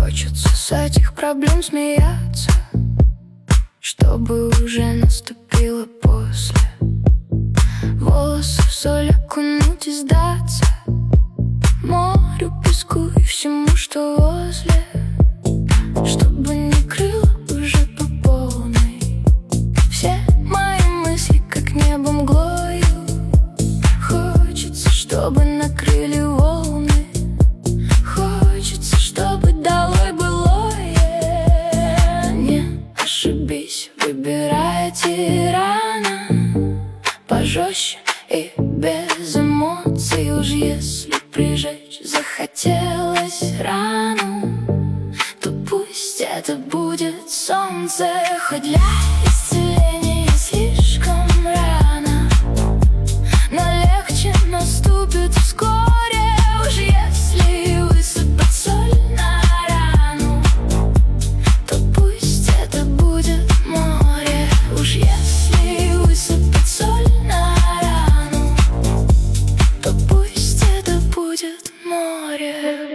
Хочется с этих проблем смеяться, чтобы уже наступило после. Волосы в соль окунуть и сдаться морю, песку и всему, что возле. Чтобы не крыло уже по полной все мои мысли, как небом мглою. Хочется, чтобы накрыли волны. Хочется, чтобы долой былое. Не ошибись, выбирая тирана пожестче и без эмоций. Уж если прижечь захотелось рану, то пусть это будет солнце. Хоть для исцеления слишком рано, но легче наступит вскоре. Уж если высыпать соль на рану, то пусть это будет море. Уж если высыпать соль на рану, то пусть это будет море.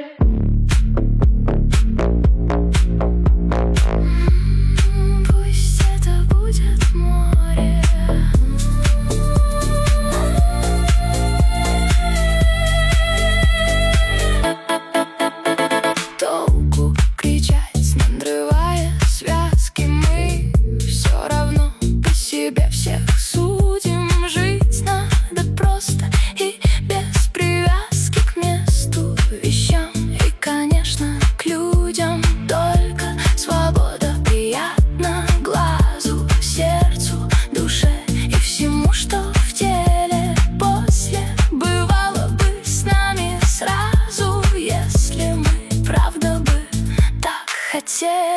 Пусть это будет море. Толку кричать, надрывая связки, мы все равно по себе всех судим. Жить надо просто и без привязки к месту, вещам и, конечно, к людям. Только свобода приятна глазу, сердцу, душе и всему, что в теле. После бывало бы с нами сразу, если мы правда бы так хотели.